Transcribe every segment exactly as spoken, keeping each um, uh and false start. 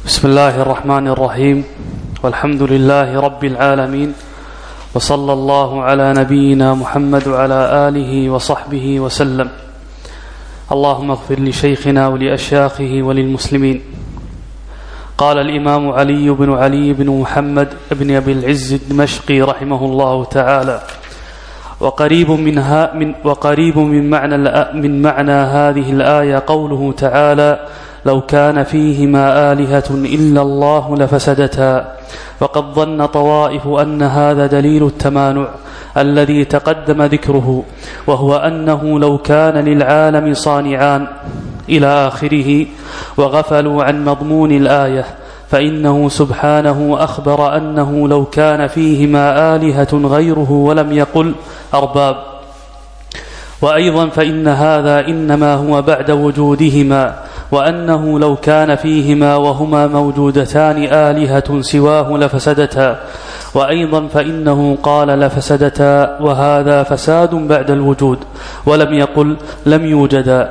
بسم الله الرحمن الرحيم، والحمد لله رب العالمين، وصلى الله على نبينا محمد وعلى آله وصحبه وسلم. اللهم اغفر لشيخنا ولأشياخه وللمسلمين. قال الإمام علي بن علي بن محمد بن أبي العز الدمشقي رحمه الله تعالى: وقريب منها من وقريب من معنى من معنى هذه الآية قوله تعالى: لو كان فيهما آلهة إلا الله لفسدتا. وقد ظن طوائف أن هذا دليل التمانع الذي تقدم ذكره، وهو أنه لو كان للعالم صانعان إلى آخره، وغفلوا عن مضمون الآية، فإنه سبحانه أخبر أنه لو كان فيهما آلهة غيره ولم يقل أرباب. وأيضا فإن هذا إنما هو بعد وجودهما، وأنه لو كان فيهما وهما موجودتان آلهة سواه لفسدتا. وأيضا فإنه قال لفسدتا، وهذا فساد بعد الوجود، ولم يقل لم يوجدا.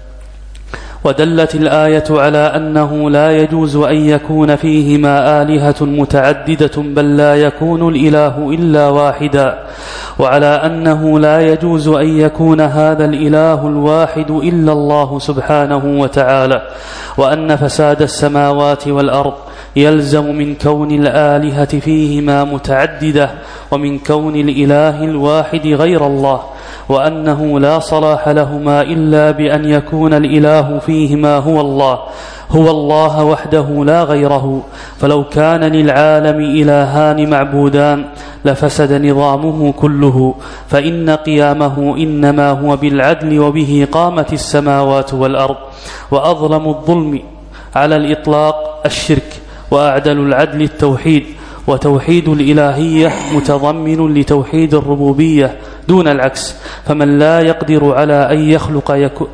ودلت الآية على أنه لا يجوز أن يكون فيهما آلهة متعددة، بل لا يكون الإله إلا واحدا، وعلى أنه لا يجوز أن يكون هذا الإله الواحد إلا الله سبحانه وتعالى، وأن فساد السماوات والأرض يلزم من كون الآلهة فيهما متعددة، ومن كون الإله الواحد غير الله، وأنه لا صلاح لهما إلا بأن يكون الإله فيهما هو الله هو الله وحده لا غيره. فلو كان للعالم إلهان معبودان لفسد نظامه كله، فإن قيامه إنما هو بالعدل، وبه قامت السماوات والأرض. وأظلم الظلم على الإطلاق الشرك، وأعدل العدل التوحيد. وتوحيد الإلهية متضمن لتوحيد الربوبية دون العكس، فمن لا يقدر على أن يخلق يكون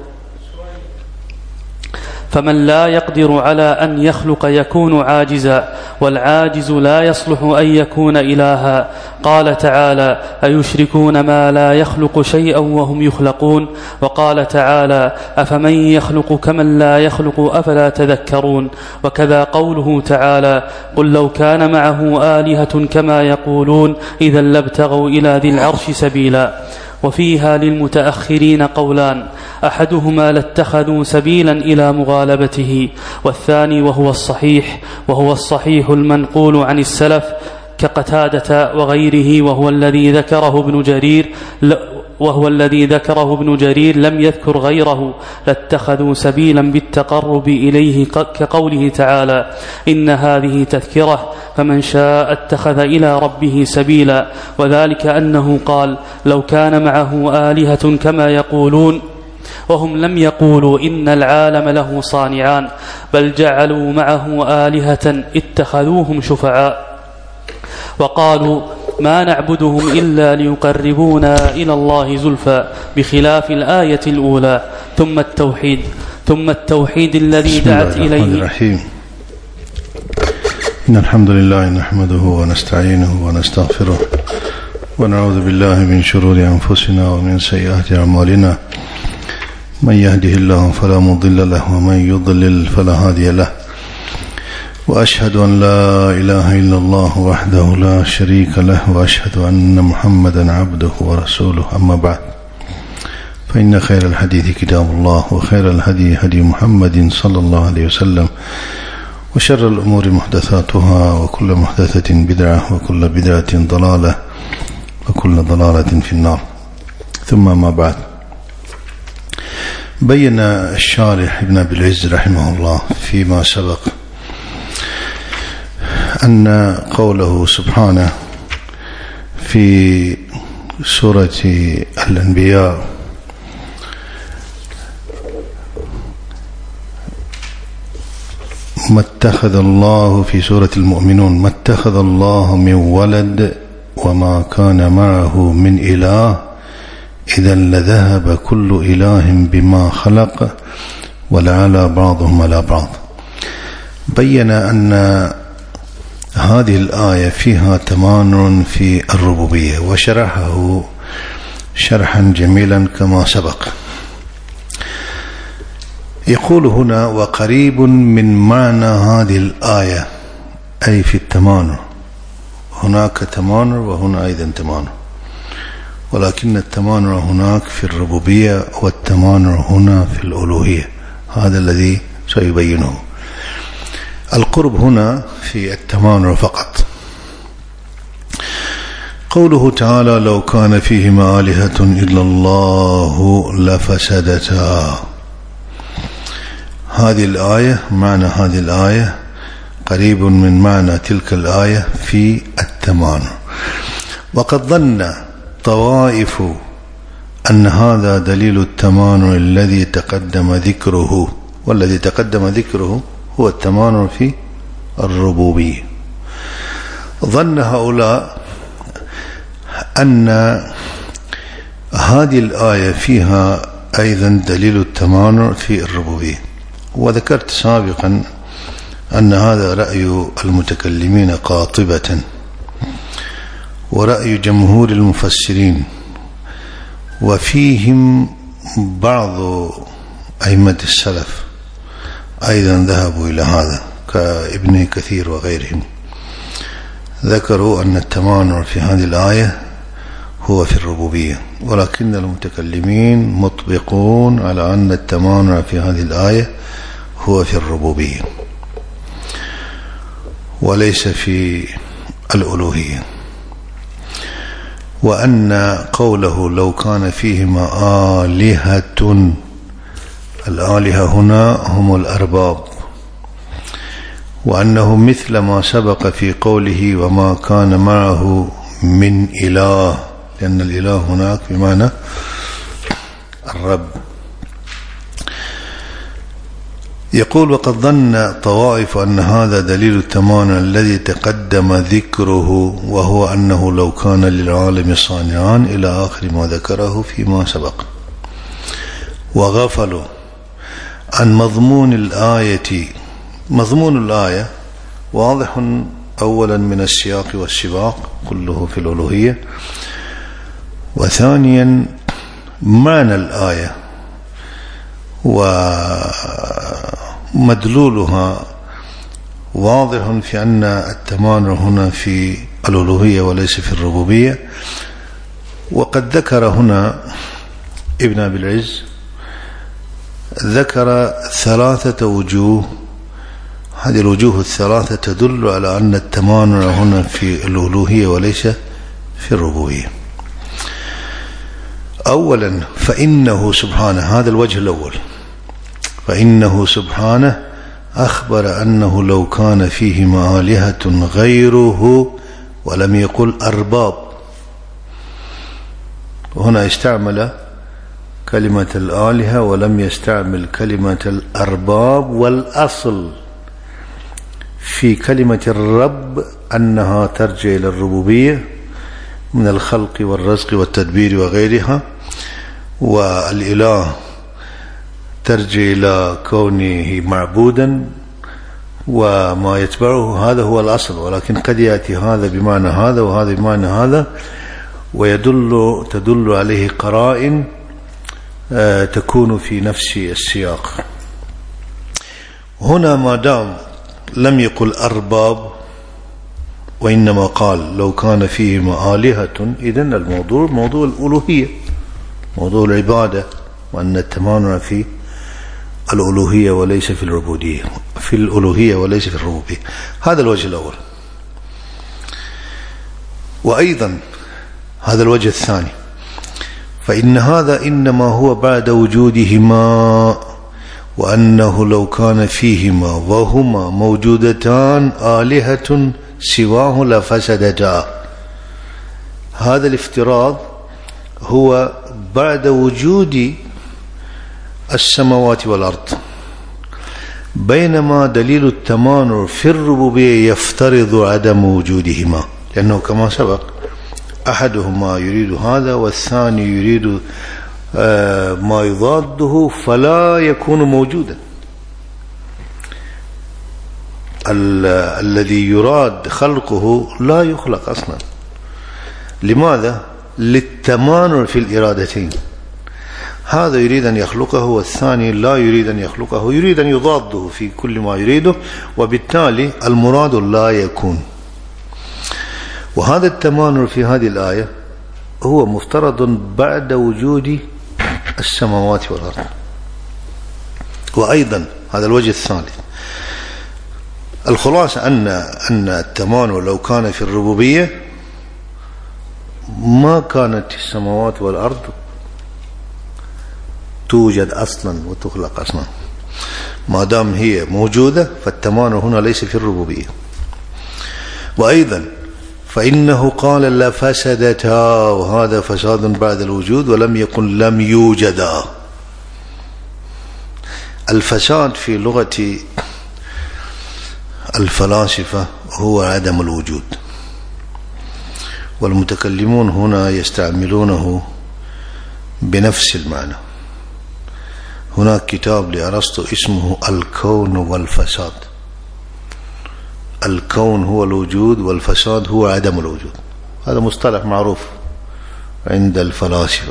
فمن لا يقدر على أن يخلق يكون عاجزا، والعاجز لا يصلح أن يكون إلها. قال تعالى: أيشركون ما لا يخلق شيئا وهم يخلقون. وقال تعالى: أفمن يخلق كمن لا يخلق أفلا تذكرون. وكذا قوله تعالى: قل لو كان معه آلهة كما يقولون إذا لابتغوا إلى ذي العرش سبيلا. وفيها للمتأخرين قولان: أحدهما لاتخذوا سبيلا إلى مغالبته، والثاني وهو الصحيح وهو الصحيح المنقول عن السلف كقتادة وغيره، وهو الذي ذكره ابن جرير وهو الذي ذكره ابن جرير لم يذكر غيره، لاتخذوا سبيلا بالتقرب إليه، كقوله تعالى: إن هذه تذكرة فمن شاء اتخذ إلى ربه سبيلا. وذلك أنه قال: لو كان معه آلهة كما يقولون، وهم لم يقولوا إن العالم له صانعان، بل جعلوا معه آلهة اتخذوهم شفعاء، وقالوا: ما نعبدهم إلا ليقربونا إلى الله زلفى، بخلاف الآية الأولى. ثم التوحيد ثم التوحيد الذي دعت إليه. الرحيم. إن الحمد لله نحمده ونستعينه ونستغفره، ونعوذ بالله من شرور أنفسنا ومن سيئات أعمالنا. من يهده الله فلا مضل له، ومن يضلل فلا هادي له. وأشهد أن لا إله إلا الله وحده لا شريك له، وأشهد أن محمدا عبده ورسوله. أما بعد، فإن خير الحديث كتاب الله، وخير الهدي هدي محمد صلى الله عليه وسلم، وشر الأمور محدثاتها، وكل محدثة بدعة، وكل بدعة ضلالة، وكل ضلالة في النار. ثم ما بعد، بين الشارح ابن أبي العز رحمه الله فيما سبق أن قوله سبحانه في سورة الأنبياء: ما اتخذ الله في سورة المؤمنون ما اتخذ الله من ولد وما كان معه من إله إذا لذهب كل إله بما خلق ولعلى بعضهم على بعض. بين أن هذه الآية فيها تمانع في الربوبية، وشرحه شرحا جميلا كما سبق. يقول هنا وقريب من معنى هذه الآية أي في التمانع، هناك تمانع وهنا أيضا تمانع، ولكن التمانع هناك في الربوبية والتمانع هنا في الألوهية، هذا الذي سيبينه. القرب هنا في التمانع فقط. قوله تعالى لو كان فيهما آلهة إلا الله لفسدتا، هذه الآية معنى هذه الآية قريب من معنى تلك الآية في التمانع. وقد ظن طوائف أن هذا دليل التمانع الذي تقدم ذكره، والذي تقدم ذكره هو التمانع في الربوبية. ظن هؤلاء أن هذه الآية فيها أيضا دليل التمانع في الربوبية، وذكرت سابقا أن هذا رأي المتكلمين قاطبة، ورأي جمهور المفسرين، وفيهم بعض أئمة السلف أيضا ذهبوا إلى هذا كابن كثير وغيرهم، ذكروا أن التمانع في هذه الآية هو في الربوبية، ولكن المتكلمين مطبقون على أن التمانع في هذه الآية هو في الربوبية وليس في الألوهية، وأن قوله لو كان فيهما آلهة، الآلهة هنا هم الأرباب، وأنه مثل ما سبق في قوله وما كان معه من إله، لأن الإله هناك بمعنى الرب. يقول وقد ظن طوائف أن هذا دليل التمانع الذي تقدم ذكره، وهو أنه لو كان للعالم صانعان إلى آخر ما ذكره فيما سبق، وغفلوا عن مضمون الآية. مضمون الآية واضح أولا من السياق والسباق كله في الألوهية، وثانيا معنى الآية ومدلولها واضح في أن التمانع هنا في الألوهية وليس في الربوبية. وقد ذكر هنا ابن أبي العز ذكر ثلاثة وجوه، هذه الوجوه الثلاثة تدل على أن التمانع هنا في الألوهية وليس في الربوبية. أولا فإنه سبحانه، هذا الوجه الأول، فإنه سبحانه أخبر أنه لو كان فيهما آلهة غيره، ولم يقل أرباب، هنا استعمل كلمة الآلهة ولم يستعمل كلمة الأرباب. والأصل في كلمة الرب أنها ترجع إلى الربوبية من الخلق والرزق والتدبير وغيرها، والإله ترجع إلى كونه معبودا وما يتبعه، هذا هو الأصل. ولكن قد يأتي هذا بمعنى هذا وهذا بمعنى هذا، ويدل تدل عليه قرائن تكون في نفس السياق. هنا ما دام لم يقل أرباب وإنما قال لو كان فيهما آلهة، إذن الموضوع موضوع الألوهية، موضوع العبادة، وأن التمانع في الألوهية وليس في الربوبية، في الألوهية وليس في الربوبية. هذا الوجه الأول. وأيضا هذا الوجه الثاني، فإن هذا إنما هو بعد وجودهما، وأنه لو كان فيهما وهما موجودتان آلهة سواه لفسدتا. هذا الافتراض هو بعد وجود السماوات والأرض، بينما دليل التمانع في الربوبية يفترض عدم وجودهما، لأنه كما سبق أحدهما يريد هذا والثاني يريد ما يضاده، فلا يكون موجودا. الذي يراد خلقه لا يخلق أصلا. لماذا؟ للتمانع في الإرادتين. هذا يريد أن يخلقه والثاني لا يريد أن يخلقه، يريد أن يضاده في كل ما يريده، وبالتالي المراد لا يكون. وهذا التمانع في هذه الآية هو مفترض بعد وجود السماوات والأرض. وأيضا هذا الوجه الثالث، الخلاصة أن أن التمانع لو كان في الربوبية ما كانت السماوات والأرض توجد أصلا وتخلق أصلا. ما دام هي موجودة فالتمانع هنا ليس في الربوبية. وأيضا فإنه قال لفسدتا، وهذا فساد بعد الوجود، ولم يكن لم يوجدا. الفساد في لغة الفلاسفة هو عدم الوجود، والمتكلمون هنا يستعملونه بنفس المعنى. هناك كتاب لأرسطو اسمه الكون والفساد. الكون هو الوجود والفساد هو عدم الوجود، هذا مصطلح معروف عند الفلاسفة.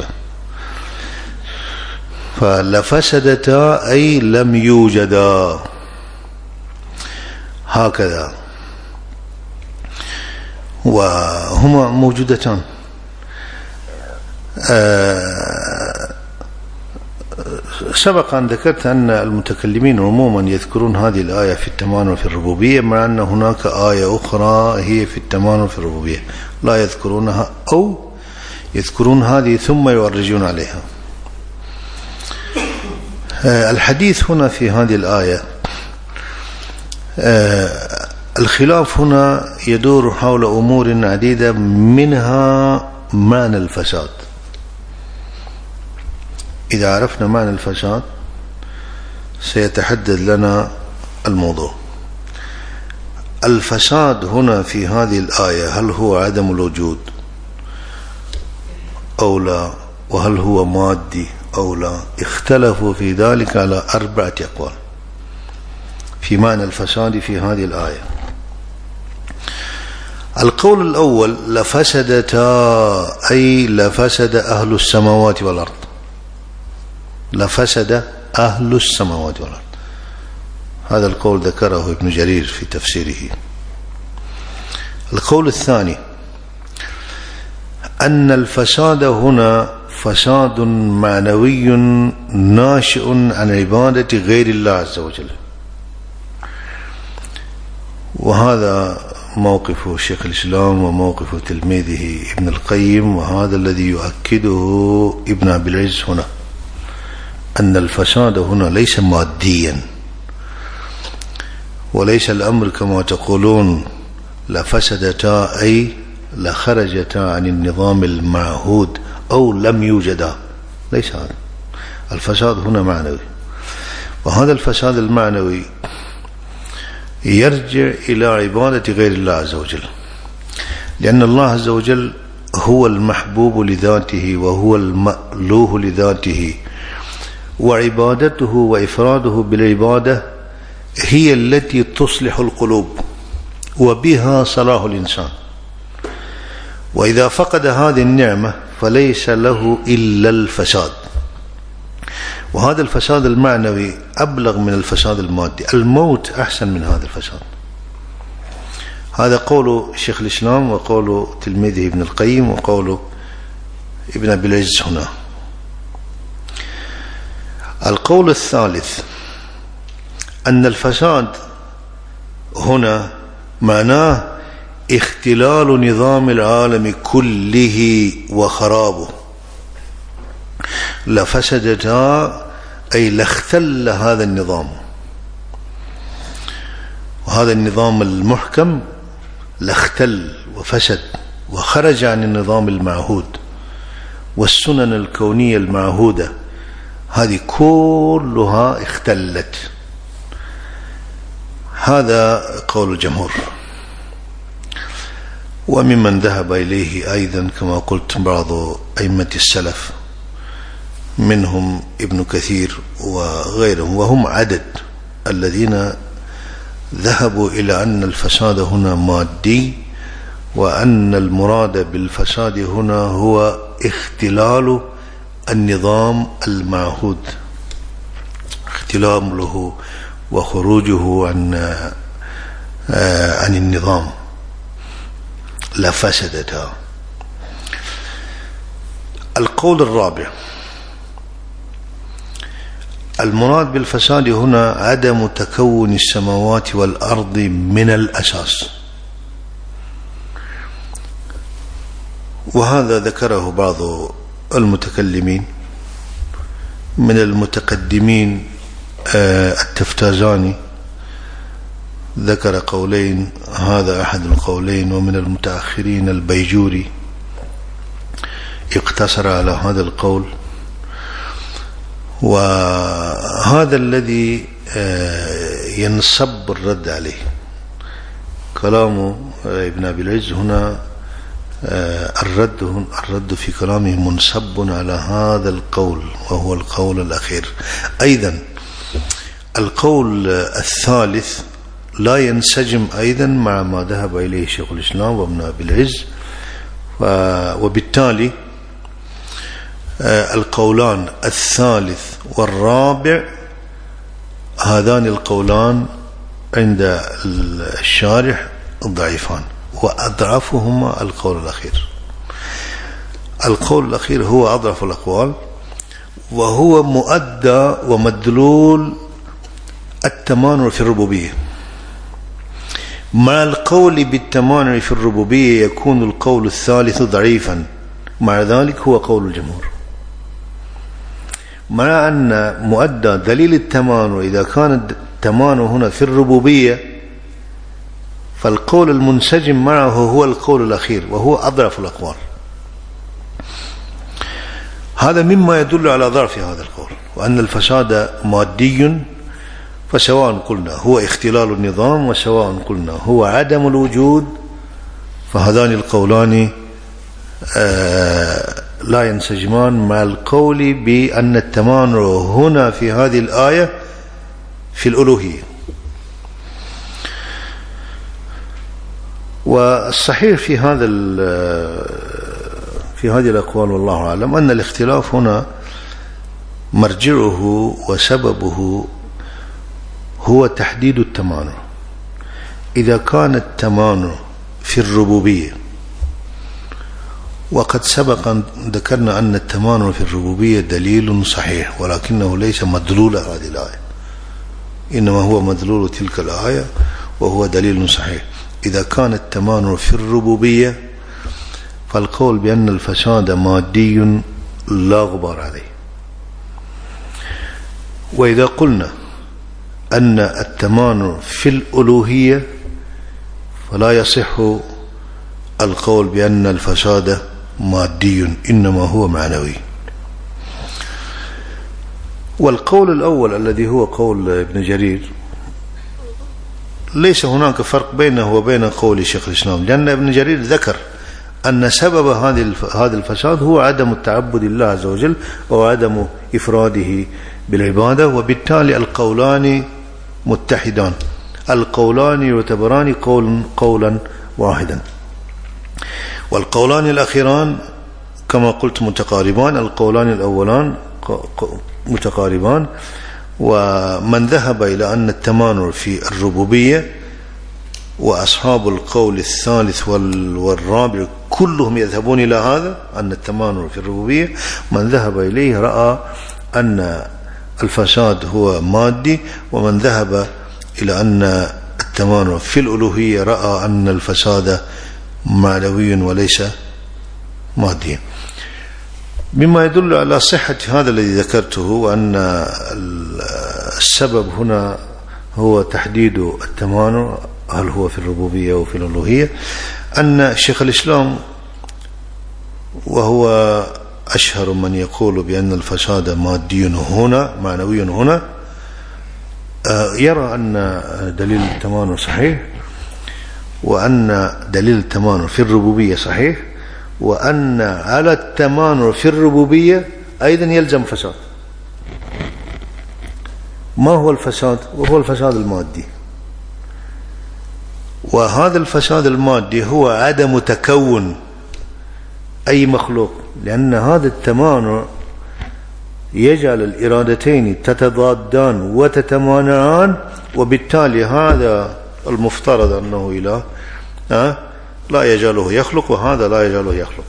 فلفسدتا أي لم يوجدا، هكذا. وهما موجودتان. آه سبق أن ذكرت أن المتكلمين عموما يذكرون هذه الآية في التمانع في الربوبية، مع أن هناك آية أخرى هي في التمانع في الربوبية لا يذكرونها، أو يذكرون هذه ثم يورجون عليها. آه الحديث هنا في هذه الآية، آه الخلاف هنا يدور حول أمور عديدة، منها معنى الفساد. إذا عرفنا معنى الفساد سيتحدد لنا الموضوع. الفساد هنا في هذه الآية هل هو عدم الوجود أو لا، وهل هو مادي أو لا؟ اختلفوا في ذلك على أربعة أقوال في معنى الفساد في هذه الآية. القول الأول لفسدتا أي لفسد أهل السماوات والأرض، لفسد أهل السماوات والأرض. هذا القول ذكره ابن جرير في تفسيره. القول الثاني أن الفساد هنا فساد معنوي ناشئ عن عبادة غير الله عز وجل، وهذا موقف شيخ الإسلام وموقف تلميذه ابن القيم، وهذا الذي يؤكده ابن عبد العز هنا، أن الفساد هنا ليس ماديا، وليس الأمر كما تقولون لفسدتا أي لخرجتا عن النظام المعهود أو لم يوجدا، ليس هذا. الفساد هنا معنوي، وهذا الفساد المعنوي يرجع إلى عبادة غير الله عز وجل، لأن الله عز وجل هو المحبوب لذاته وهو المألوه لذاته، وعبادته وإفراده بالعبادة هي التي تصلح القلوب وبها صلاح الإنسان. وإذا فقد هذه النعمة فليس له إلا الفساد، وهذا الفساد المعنوي أبلغ من الفساد المادي. الموت أحسن من هذا الفساد. هذا قول شيخ الإسلام وقول تلميذه ابن القيم وقول ابن أبي العز هنا. القول الثالث أن الفساد هنا معناه اختلال نظام العالم كله وخرابه. لفسدتا أي لاختل هذا النظام، وهذا النظام المحكم لاختل وفسد وخرج عن النظام المعهود والسنن الكونية المعهودة، هذه كلها اختلت. هذا قول الجمهور، وممن ذهب إليه أيضا كما قلت بعض أئمة السلف، منهم ابن كثير وغيرهم، وهم عدد الذين ذهبوا إلى أن الفساد هنا مادي، وأن المراد بالفساد هنا هو اختلال النظام المعهود اختلاله وخروجه عن عن النظام لفسدتها. القول الرابع: المراد بالفساد هنا عدم تكون السماوات والأرض من الأساس، وهذا ذكره بعض المتكلمين من المتقدمين. التفتازاني ذكر قولين، هذا أحد القولين، ومن المتأخرين البيجوري اقتصر على هذا القول، وهذا الذي ينصب الرد عليه. كلام ابن أبي العز هنا الرد الرد في كلامه منصب على هذا القول، وهو القول الأخير. أيضا القول الثالث لا ينسجم أيضا مع ما ذهب إليه شيخ الإسلام وابن أبي العز، وبالتالي القولان الثالث والرابع هذان القولان عند الشارح ضعيفان، وأضعفهما القول الأخير. القول الأخير هو أضعف الأقوال، وهو مؤدى ومدلول التمانع في الربوبية. مع القول بالتمانع في الربوبية يكون القول الثالث ضعيفا، مع ذلك هو قول الجمهور. مع أن مؤدى دليل التمانع إذا كان التمانع هنا في الربوبية، فالقول المنسجم معه هو القول الأخير، وهو أضعف الأقوال. هذا مما يدل على ضعف هذا القول، وأن الفساد مادي، فسواء قلنا هو اختلال النظام وسواء قلنا هو عدم الوجود، فهذان القولان آه لا ينسجمان مع القول بأن التمانع هنا في هذه الآية في الألوهية. والصحيح في هذا في هذه الأقوال والله أعلم أن الاختلاف هنا مرجعه وسببه هو تحديد التمانع. إذا كان التمانع في الربوبية، وقد سبق أن ذكرنا أن التمانع في الربوبية دليل صحيح، ولكنه ليس مدلول هذه الآية، إنما هو مدلول تلك الآية، وهو دليل صحيح. إذا كان التمانع في الربوبية فالقول بأن الفساد مادي لا غبار عليه. وإذا قلنا أن التمانع في الألوهية فلا يصح القول بأن الفساد مادي، إنما هو معنوي. والقول الأول الذي هو قول ابن جرير ليس هناك فرق بينه وبين قول شيخ الإسلام، لأن ابن جرير ذكر أن سبب هذا الفساد هو عدم التعبد لله عز وجل وعدم إفراده بالعبادة، وبالتالي القولان متحدان، القولان يعتبران قول قولا واحدا. والقولان الأخيران كما قلت متقاربان، القولان الأولان متقاربان. ومن ذهب إلى أن التمانع في الربوبية وأصحاب القول الثالث والرابع كلهم يذهبون إلى هذا، أن التمانع في الربوبية، من ذهب إليه رأى أن الفساد هو مادي، ومن ذهب إلى أن التمانع في الألوهية رأى أن الفساد معنوي وليس مادي، مما يدل على صحة هذا الذي ذكرته، وأن السبب هنا هو تحديد التمانع هل هو في الربوبية أو في الألوهية. أن شيخ الإسلام وهو أشهر من يقول بأن الفساد مادي هنا معنوي هنا، يرى أن دليل التمانع صحيح، وأن دليل التمانع في الربوبية صحيح، وأن على التمانع في الربوبية أيضا يلزم فساد. ما هو الفساد؟ وهو الفساد المادي، وهذا الفساد المادي هو عدم تكون أي مخلوق، لأن هذا التمانع يجعل الإرادتين تتضادان وتتمانعان، وبالتالي هذا المفترض أنه إله أه؟ لا يجعله يخلق، وهذا لا يجعله يخلق.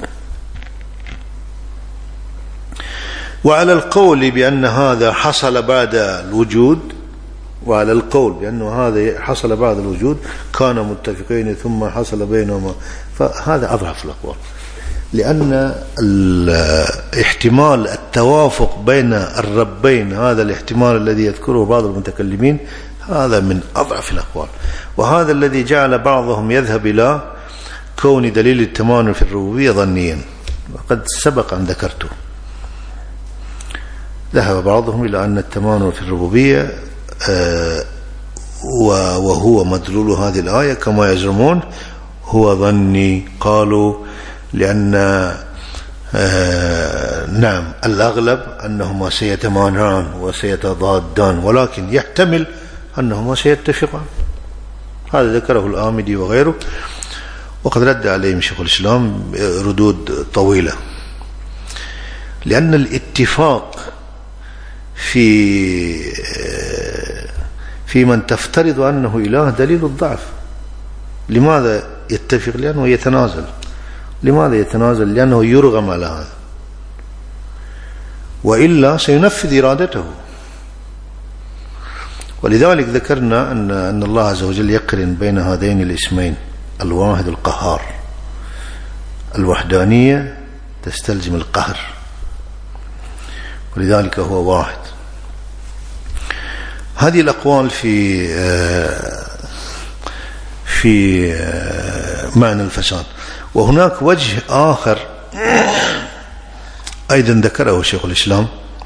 وعلى القول بأن هذا حصل بعد الوجود، وعلى القول بأنه هذا حصل بعد الوجود كان متفقين ثم حصل بينهما، فهذا أضعف الأقوال، لأن احتمال التوافق بين الربين، هذا الاحتمال الذي يذكره بعض المتكلمين، هذا من أضعف الأقوال، وهذا الذي جعل بعضهم يذهب إلى كون دليل التمانع في الربوبية ظنيا، وقد سبق أن ذكرته. ذهب بعضهم إلى أن التمانع في الربوبية وهو مدلول هذه الآية كما يزعمون هو ظني. قالوا لأن نعم الأغلب أنهما سيتمانعان وسيتضادان، ولكن يحتمل أنهما سيتفقان. هذا ذكره الآمدي وغيره، وقد رد عليهم شيخ الإسلام ردود طويلة، لأن الاتفاق في في من تفترض أنه إله دليل الضعف. لماذا يتفق؟ لأنه يتنازل. لماذا يتنازل؟ لأنه يرغم على هذا، وإلا سينفذ إرادته. ولذلك ذكرنا أن أن الله عز وجل يقرن بين هذين الاسمين، الواحد القهار. الوحدانية تستلزم القهر، ولذلك هو واحد. هذه الأقوال في في معنى الفساد. وهناك وجه آخر أيضا ذكره شيخ الإسلام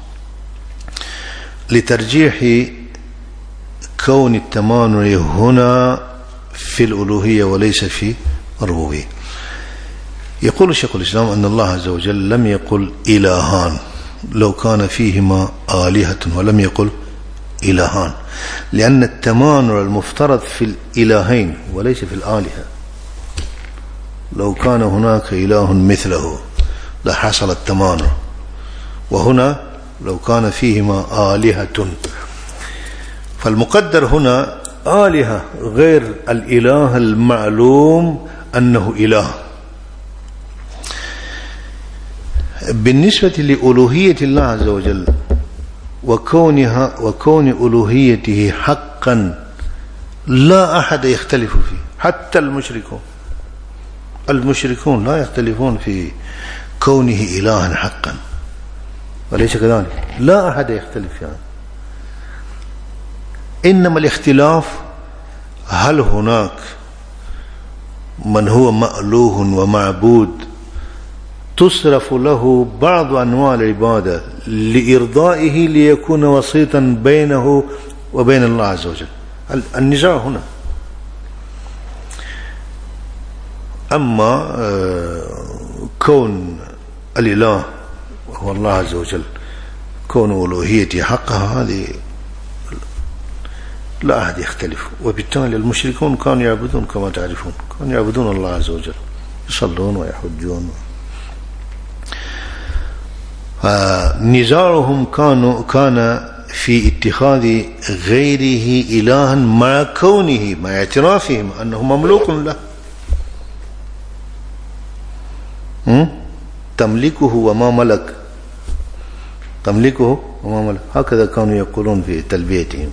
لترجيح كون التمانع هنا في الألوهية وليس في الربوبية. يقول شيخ الإسلام أن الله عز وجل لم يقل إلهان لو كان فيهما آلهة، ولم يقل إلهان، لأن التمانع المفترض في الإلهين وليس في الآلهة. لو كان هناك إله مثله لحصل التمانع، وهنا لو كان فيهما آلهة، فالمقدر هنا آلهة غير الإله المعلوم أنه إله. بالنسبة لألوهية الله عز وجل وكونها وكون ألوهيته حقا لا أحد يختلف فيه، حتى المشركون المشركون لا يختلفون في كونه إلها حقا، وليس كذلك، لا أحد يختلف يعني. إنما الاختلاف هل هناك من هو مألوه ومعبود تصرف له بعض أنواع العبادة لإرضائه ليكون وسيطا بينه وبين الله عز وجل. النزاع هنا. أما كون الإله هو الله عز وجل، كون ألوهيته حقها، هذه لا أحد يختلف. وبالتالي المشركون كانوا يعبدون كما تعرفون، كانوا يعبدون الله عز وجل، يصلون ويحجون. فنزاعهم كانوا كان في اتخاذ غيره إلها مع كونه، مع اعترافهم أنه مملوك له، تملكه وما ملك، تملكه وما ملك، هكذا كانوا يقولون في تلبيتهم.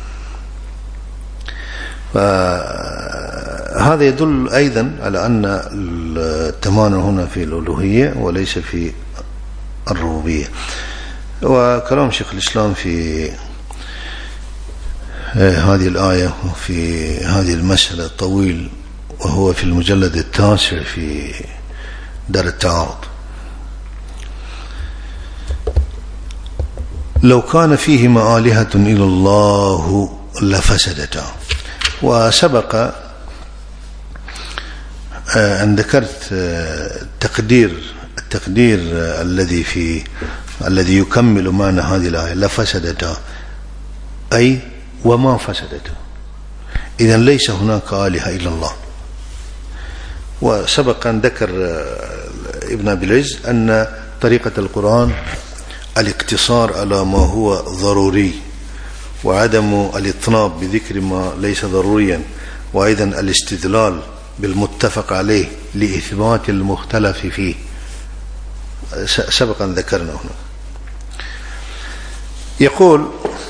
فهذا يدل أيضا على أن التمانع هنا في الألوهية وليس في الربوبية. وكلام شيخ الإسلام في هذه الآية وفي هذه المسألة طويل، وهو في المجلد التاسع في دار التعارض. لو كان فيهما آلهة إلا الله لفسدتا. وسبق أن ذكرت تقدير التقدير الذي في الذي يكمل معنى هذه الآية، لفسدتا أي وما فسدتا، إذن ليس هناك آلهة إلا الله. وسبق أن ذكر ابن أبي العز أن طريقة القرآن الاقتصار على ما هو ضروري، وعدم الاطناب بذكر ما ليس ضروريا، وأيضا الاستدلال بالمتفق عليه لإثبات المختلف فيه، سبقا ذكرنا هنا. يقول: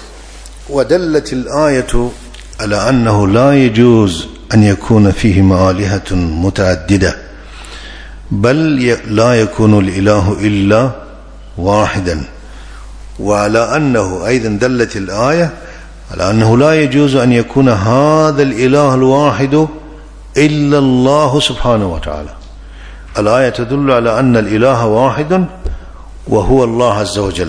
ودلت الآية على أنه لا يجوز أن يكون فيهما آلهة متعددة، بل لا يكون الإله إلا واحدا، وعلى أنه أيضا دلت الآية على أنه لا يجوز أن يكون هذا الإله الواحد إلا الله سبحانه وتعالى. الآية تدل على أن الإله واحد وهو الله عز وجل،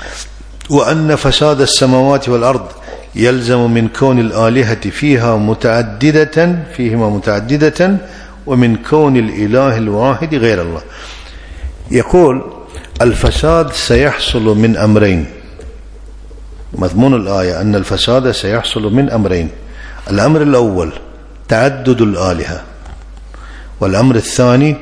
وأن فساد السماوات والأرض يلزم من كون الآلهة فيها متعددة فيهما متعددة ومن كون الإله الواحد غير الله. يقول: الفساد سيحصل من أمرين. مضمون الآية أن الفساد سيحصل من أمرين: الأمر الأول تعدد الآلهة، والأمر الثاني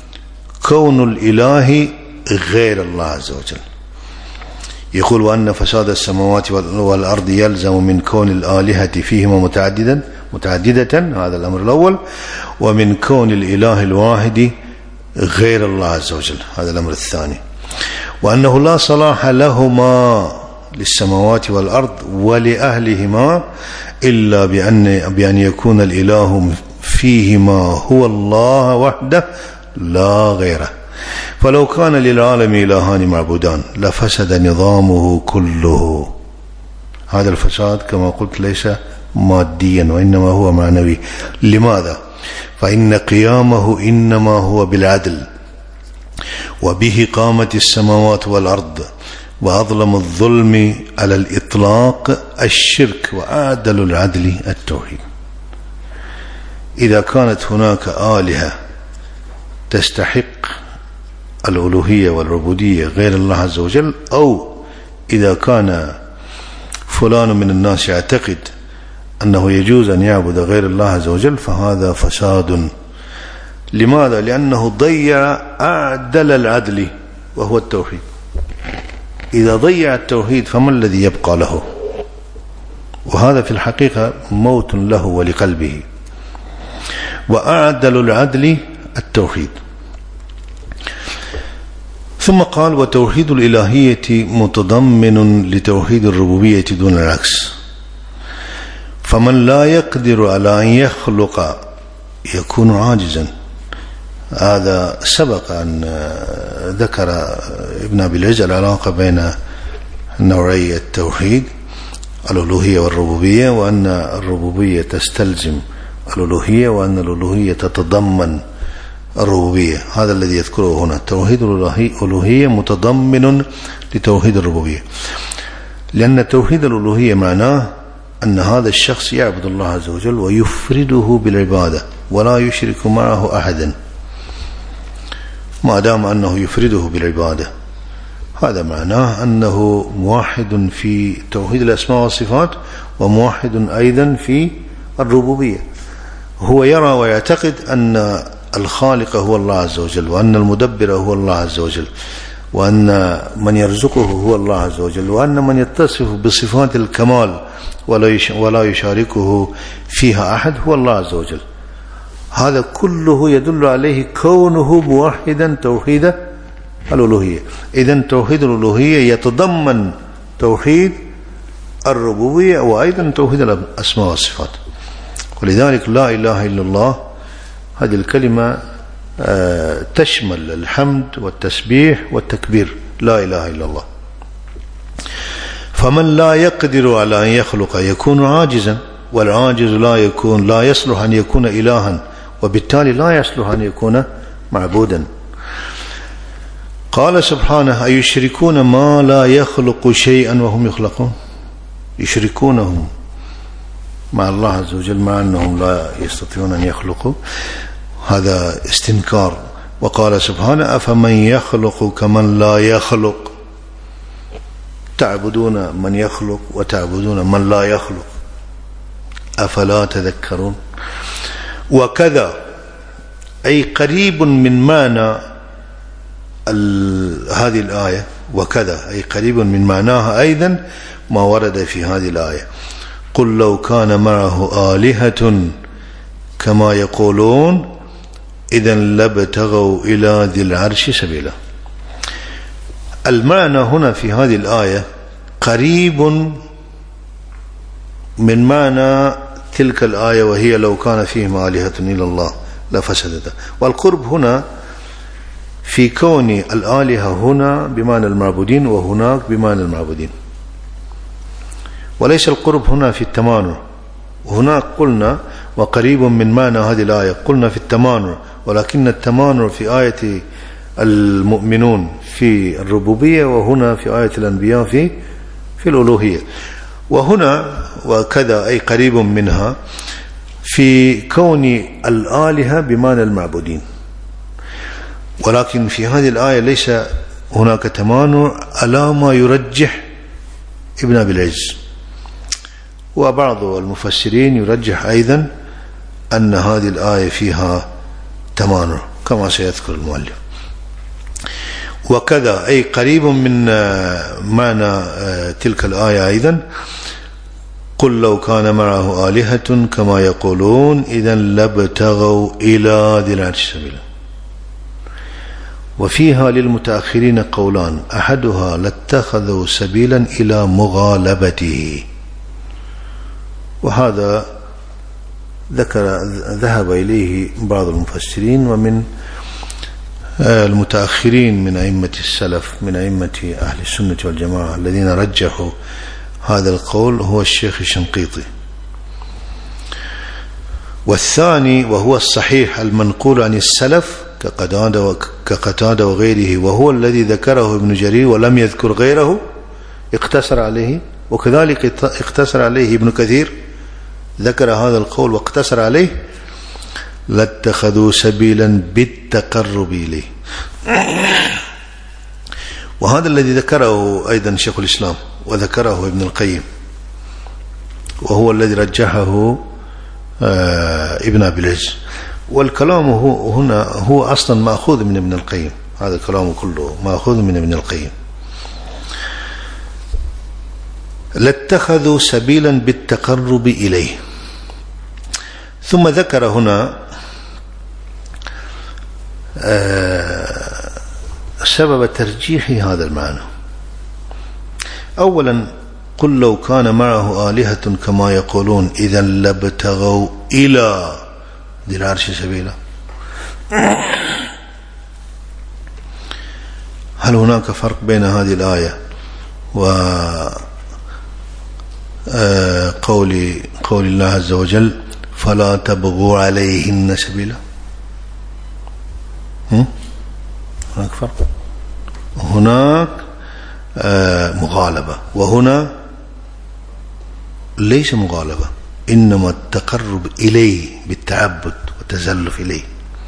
كون الإله غير الله عز وجل. يقول: وأن فساد السماوات والأرض يلزم من كون الآلهة فيهما متعددا متعددة، هذا الأمر الأول، ومن كون الإله الواحد غير الله عز وجل، هذا الأمر الثاني. وأنه لا صلاح لهما للسماوات والأرض ولأهلهما إلا بأن, بأن يكون الإله فيهما هو الله وحده لا غيره. فلو كان للعالم إلهان معبودان لفسد نظامه كله. هذا الفساد كما قلت ليس ماديا وإنما هو معنوي. لماذا؟ فإن قيامه إنما هو بالعدل، وبه قامت السماوات والأرض، وأظلم الظلم على الإطلاق الشرك، وأعدل العدل التوحيد. إذا كانت هناك آلهة تستحق الألوهية والعبودية غير الله عز وجل، أو إذا كان فلان من الناس يعتقد أنه يجوز أن يعبد غير الله عز وجل، فهذا فساد. لماذا؟ لأنه ضيع أعدل العدل وهو التوحيد. إذا ضيع التوحيد فما الذي يبقى له؟ وهذا في الحقيقة موت له ولقلبه. وأعدل العدل التوحيد. ثم قال: وتوحيد الإلهية متضمن لتوحيد الربوبية دون العكس، فمن لا يقدر على أن يخلق يكون عاجزا. هذا سبق أن ذكر ابن أبي العز العلاقة بين نوعي التوحيد الألوهية والربوبية، وأن الربوبية تستلزم الألوهية، وأن الألوهية تتضمن الربوبية. هذا الذي يذكره هنا: توحيد الألوهية متضمن لتوحيد الربوبية، لأن توحيد الألوهية معناه أن هذا الشخص يعبد الله عز وجل ويفرده بالعبادة ولا يشرك معه أحدا. ما دام أنه يفرده بالعبادة، هذا معناه أنه موحد في توحيد الأسماء والصفات، وموحد أيضا في الربوبية. هو يرى ويعتقد أن الخالق هو الله عز وجل، وأن المدبر هو الله عز وجل، وأن من يرزقه هو الله عز وجل، وأن من يتصف بصفات الكمال ولا يشاركه فيها أحد هو الله عز وجل. هذا كله يدل عليه كونه موحدا توحيد الألوهية. إذن توحيد الألوهية يتضمن توحيد الربوبية وأيضا توحيد الأسماء والصفات. ولذلك لا إله إلا الله هذه الكلمة تشمل الحمد والتسبيح والتكبير، لا إله إلا الله. فمن لا يقدر على أن يخلق يكون عاجزا، والعاجز لا يكون لا يصلح أن يكون إلها، وبالتالي لا يصلح أن يكون معبودا. قال سبحانه: أيشركون ما لا يخلق شيئا وهم يخلقون؟ يشركونهم مع الله عز وجل مع أنهم لا يستطيعون أن يخلقوا، هذا استنكار. وقال سبحانه: أفمن يخلق كمن لا يخلق؟ تعبدون من يخلق وتعبدون من لا يخلق، أفلا تذكرون؟ وكذا أي قريب من معنى هذه الآية وكذا أي قريب من معناها أيضا ما ورد في هذه الآية: قل لو كان معه آلهة كما يقولون إذا لابتغوا إلى ذي العرش سبيلا. المعنى هنا في هذه الآية قريب من معنى تلك الآية، وهي لو كان فيهم آلهة إلا الله لفسدتا. والقرب هنا في كون الآلهة هنا بمعنى المعبودين وهناك بمعنى المعبودين، وليس القرب هنا في التمانع. وهناك قلنا وقريب من معنى هذه الآية قلنا في التمانع، ولكن التمانع في آية المؤمنون في الربوبية، وهنا في آية الأنبياء في في الألوهية. وهنا وكذا أي قريب منها في كون الآلهة بمعنى المعبودين، ولكن في هذه الآية ليس هناك تمانع على ما يرجح ابن أبي العز، وبعض المفسرين يرجح أيضا أن هذه الآية فيها تمانع كما سيذكر المؤلف. وكذا أي قريب من معنى تلك الآية أيضا: قل لو كان معه آلهة كما يقولون إذا لابتغوا إلى ذي العرش سبيلا. وفيها للمتأخرين قولان: أحدها لاتخذوا سبيلا إلى مغالبته، وهذا ذكر ذهب إليه بعض المفسرين ومن المتأخرين من أئمة السلف من أئمة أهل السنة والجماعة الذين رجحوا هذا القول هو الشيخ الشنقيطي. والثاني وهو الصحيح المنقول عن السلف كقتادة وغيره، وهو الذي ذكره ابن جرير ولم يذكر غيره، اقتصر عليه، وكذلك اقتصر عليه ابن كثير، ذكر هذا القول واقتصر عليه: لاتخذوا سبيلا بالتقرب إليه. وهذا الذي ذكره أيضا شيخ الإسلام وذكره ابن القيم، وهو الذي رجحه ابن أبي العز. والكلام هنا هو أصلا مأخوذ من ابن القيم، هذا الكلام كله مأخوذ من ابن القيم. لاتخذوا سبيلا بالتقرب إليه. ثم ذكر هنا سبب ترجيح هذا المعنى. أولا: قل لو كان معه آلهة كما يقولون إذا لابتغوا إلى ذي العرش سبيلا. هل هناك فرق بين هذه الآية وقول قول الله عز وجل: فلا تبغوا عليهن سبيلا؟ هناك فرق. هناك مغالبة، وهنا ليس مغالبة، إنما التقرب إليه بالتعبد والتزلف إليه.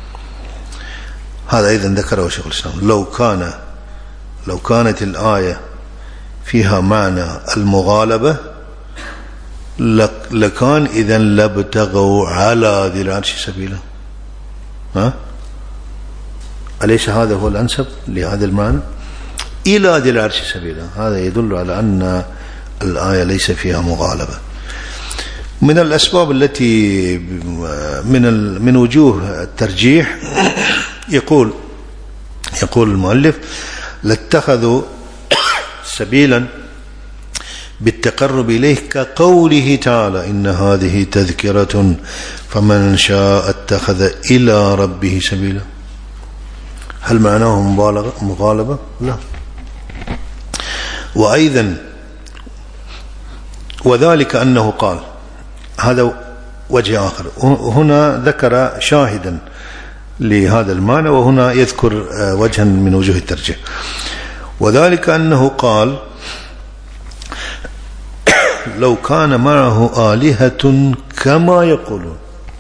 هذا أيضا ذكره شيخ الإسلام. لو كان لو كانت الآية فيها معنى المغالبة لكان إذا لابتغوا على ذي العرش سبيلا. ها؟ أليس هذا هو الأنسب لهذا المعنى؟ إلى ذي العرش سبيلا، هذا يدل على أن الآية ليس فيها مغالبة. من الأسباب التي من من وجوه الترجيح يقول يقول المؤلف: لاتخذوا سبيلا بالتقرب إليه كقوله تعالى: إن هذه تذكرة فمن شاء اتخذ إلى ربه سبيلا. هل معناه مبالغة مغالبة؟ لا. وأيضا وذلك أنه قال، هذا وجه آخر. هنا ذكر شاهدا لهذا المعنى، وهنا يذكر وجها من وجوه الترجيح. وذلك أنه قال: لو كان معه آلهة كما يقولون.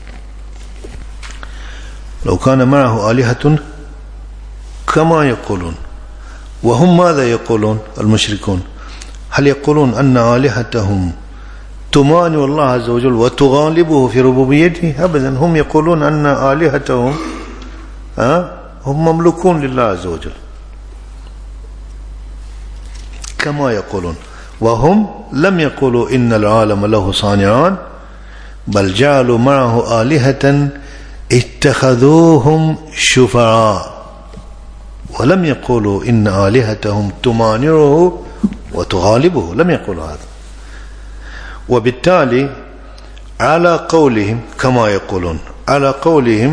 لو كان معه آلهة كما يقولون. وهم ماذا يقولون المشركون؟ هل يقولون أن آلهتهم تمانع الله عز وجل وتغالبه في ربوبيته؟ أبدا. هم يقولون أن آلهتهم هم مملوكون لله عز وجل. كما يقولون، وهم لم يقولوا إن العالم له صانعان، بل جعلوا معه آلهة اتخذوهم شفعاء، ولم يقولوا إن آلهتهم تمانعه وتغالبه، لم يقولوا هذا. وبالتالي على قولهم كما يقولون، على قولهم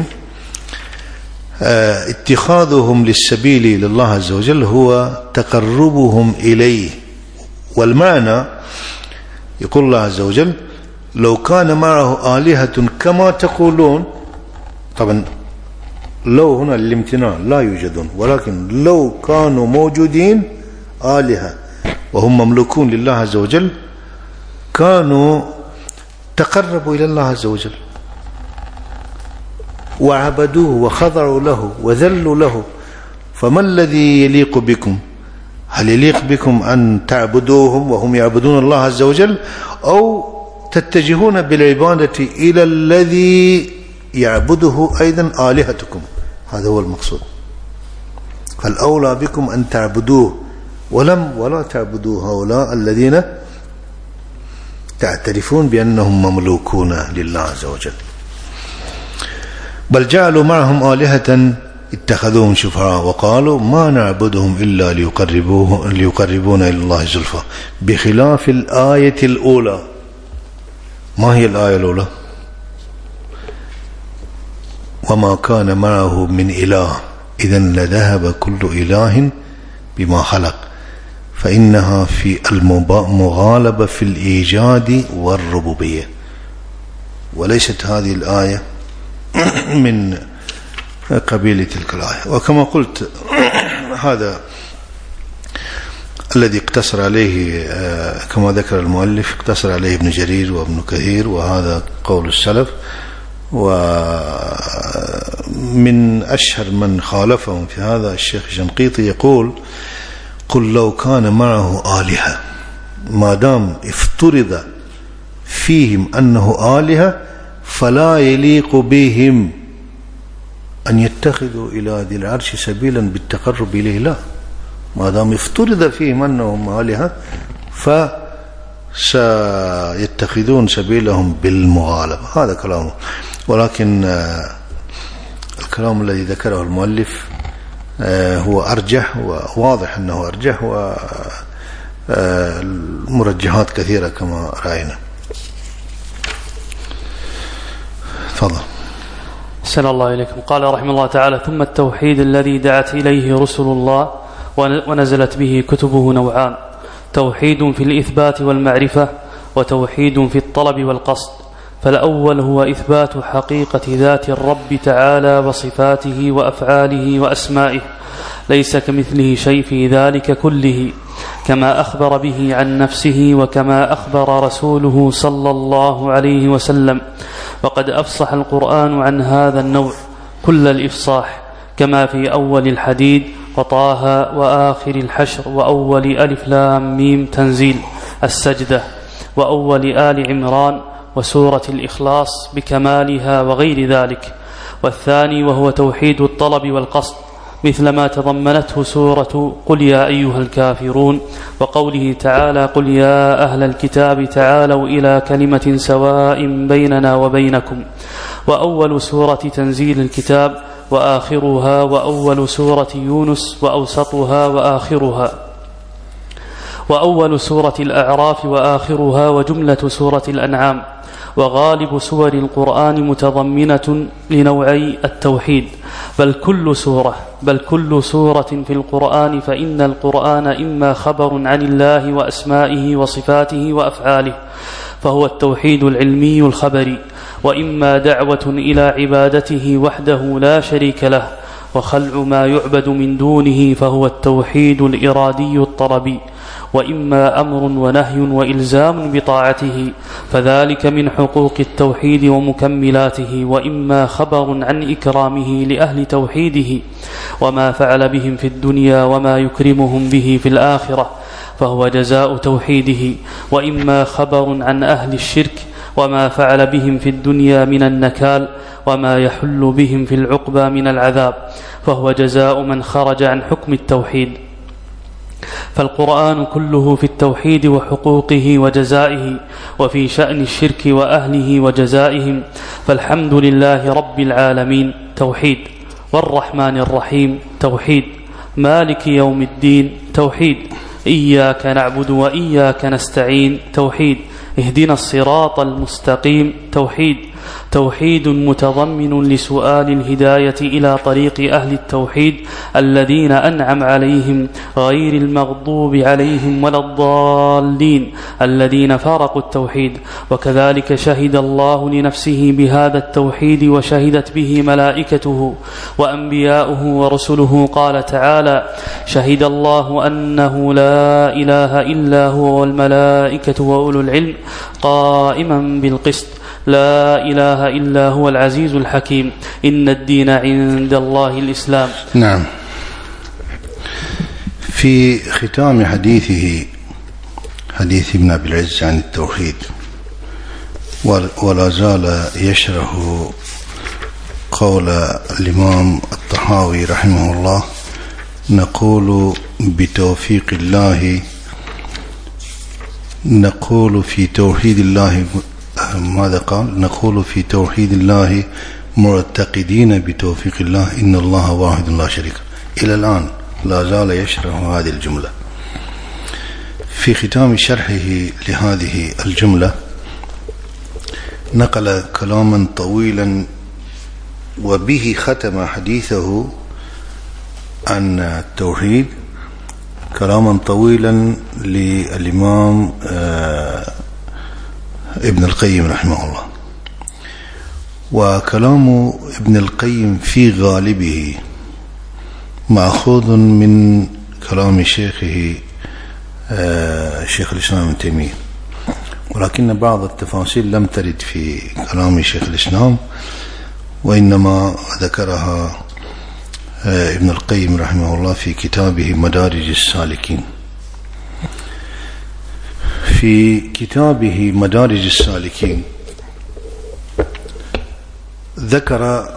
اتخاذهم للسبيل لله عز وجل هو تقربهم إليه. والمعنى يقول الله عز وجل لو كان معه آلهة كما تقولون، طبعا لو هنا الامتناع لا يوجدون، ولكن لو كانوا موجودين آلهة وهم مملوكون لله عز وجل كانوا تقربوا إلى الله عز وجل وعبدوه وخضعوا له وذلوا له. فما الذي يليق بكم؟ هل يليق بكم أن تعبدوهم وهم يعبدون الله عز وجل، أو تتجهون بالعبادة إلى الذي يعبده أيضا آلهتكم؟ هذا هو المقصود. فالأولى بكم أن تعبدوه ولم ولا تعبدوا هؤلاء الذين تعترفون بأنهم مملوكون لله عز وجل. بل جعلوا معهم آلهة اتخذوهم شفعاء وقالوا ما نعبدهم إلا ليقربوه ليقربونا إلى الله زلفى، بخلاف الآية الأولى. ما هي الآية الأولى؟ وما كان معه من إله إذن لذهب كل إله بما خلق، فإنها في المغالبة في الإيجاد والربوبية، وليست هذه الآية من قبيل تلك الآية. وكما قلت هذا الذي اقتصر عليه كما ذكر المؤلف اقتصر عليه ابن جرير وابن كثير، وهذا قول السلف. ومن أشهر من خالفهم في هذا الشيخ الشنقيطي يقول قل لو كان معه آلهة، ما دام افترض فيهم أنه آلهة فلا يليق بهم أن يتخذوا إلى ذي العرش سبيلا بالتقرب إليه، لا، ما دام افترض فيهم أنهم آلهة فسيتخذون سبيلهم بالمغالبة. هذا كلامه. ولكن الكلام الذي ذكره المؤلف هو أرجح، وواضح أنه أرجح، والمرجحات كثيرة كما رأينا. تفضل. أحسن الله إليكم. قال رحمه الله تعالى: ثم التوحيد الذي دعت إليه رسل الله ونزلت به كتبه نوعان: توحيد في الإثبات والمعرفة، وتوحيد في الطلب والقصد. فالأول هو إثبات حقيقة ذات الرب تعالى وصفاته وأفعاله وأسمائه، ليس كمثله شيء في ذلك كله، كما أخبر به عن نفسه وكما أخبر رسوله صلى الله عليه وسلم. وقد أفصح القرآن عن هذا النوع كل الإفصاح، كما في أول الحديد وطه وآخر الحشر وأول ألف لام ميم تنزيل السجدة وأول آل عمران وسورة الإخلاص بكمالها وغير ذلك. والثاني وهو توحيد الطلب والقصد، مثل ما تضمنته سورة قل يا أيها الكافرون، وقوله تعالى: قل يا أهل الكتاب تعالوا إلى كلمة سواء بيننا وبينكم. وأول سورة تنزيل الكتاب وآخرها، وأول سورة يونس وأوسطها وآخرها، وأول سورة الأعراف وآخرها، وجملة سورة الأنعام. وغالب سور القرآن متضمنة لنوعي التوحيد، بل كل سورة بل كل سورة في القرآن، فإن القرآن إما خبر عن الله وأسمائه وصفاته وأفعاله فهو التوحيد العلمي الخبري، وإما دعوة إلى عبادته وحده لا شريك له وخلع ما يعبد من دونه فهو التوحيد الإرادي الطلبي، وإما أمر ونهي وإلزام بطاعته فذلك من حقوق التوحيد ومكملاته، وإما خبر عن إكرامه لأهل توحيده وما فعل بهم في الدنيا وما يكرمهم به في الآخرة فهو جزاء توحيده، وإما خبر عن أهل الشرك وما فعل بهم في الدنيا من النكال وما يحل بهم في العقبى من العذاب فهو جزاء من خرج عن حكم التوحيد. فالقرآن كله في التوحيد وحقوقه وجزائه، وفي شأن الشرك وأهله وجزائهم. فالحمد لله رب العالمين توحيد، والرحمن الرحيم توحيد، مالك يوم الدين توحيد، إياك نعبد وإياك نستعين توحيد، اهدنا الصراط المستقيم توحيد. توحيد متضمن لسؤال الهداية إلى طريق أهل التوحيد الذين أنعم عليهم غير المغضوب عليهم ولا الضالين الذين فارقوا التوحيد. وكذلك شهد الله لنفسه بهذا التوحيد وشهدت به ملائكته وأنبياؤه ورسله. قال تعالى: شهد الله أنه لا إله إلا هو والملائكة وأولو العلم قائما بالقسط لا إله إلا هو العزيز الحكيم إن الدين عند الله الإسلام. نعم. في ختام حديثه حديث ابن أبي العز عن التوحيد ولا زال يشرح قول الإمام الطحاوي رحمه الله: نقول بتوفيق الله نقول في توحيد الله ماذا قال؟ نقول في توحيد الله معتقدين بتوفيق الله إن الله واحد لا شريك. إلى الآن لا زال يشرح هذه الجملة. في ختام شرحه لهذه الجملة نقل كلاما طويلا وبه ختم حديثه عن التوحيد، كلاما طويلا للإمام ابن القيم رحمه الله. وكلام ابن القيم في غالبه مأخوذ من كلام شيخه شيخ الإسلام ابن تيمية، ولكن بعض التفاصيل لم ترد في كلام شيخ الإسلام، وإنما ذكرها ابن القيم رحمه الله في كتابه مدارج السالكين. في كتابه مدارج السالكين ذكر